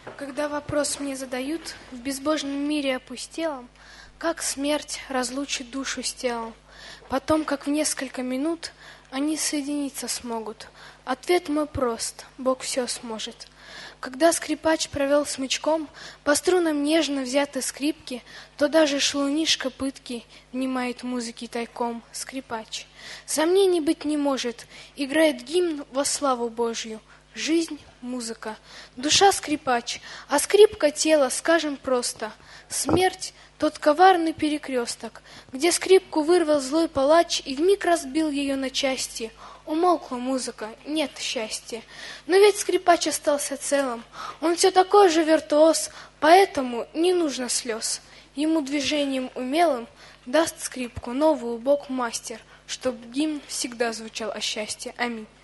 Когда вопрос мне задают в безбожном мире опустелом, как смерть разлучит душу с телом, потом, как в несколько минут они соединиться смогут. Ответ мой прост: Бог все сможет. Когда скрипач провел смычком по струнам нежно взятой скрипки, то даже шалунишка пытки внимает музыке тайком. Скрипач. Сомнений быть не может, играет гимн во славу Божью. Жизнь — музыка, душа — скрипач, а скрипка — тело, скажем просто. Смерть — тот коварный перекресток, где скрипку вырвал злой палач и вмиг разбил ее на части. Умолкла музыка, нет счастья. Но ведь скрипач остался целым, он все такой же виртуоз, поэтому не нужно слез. Ему движением умелым даст скрипку новую Бог мастер, чтоб гимн всегда звучал о счастье. Аминь.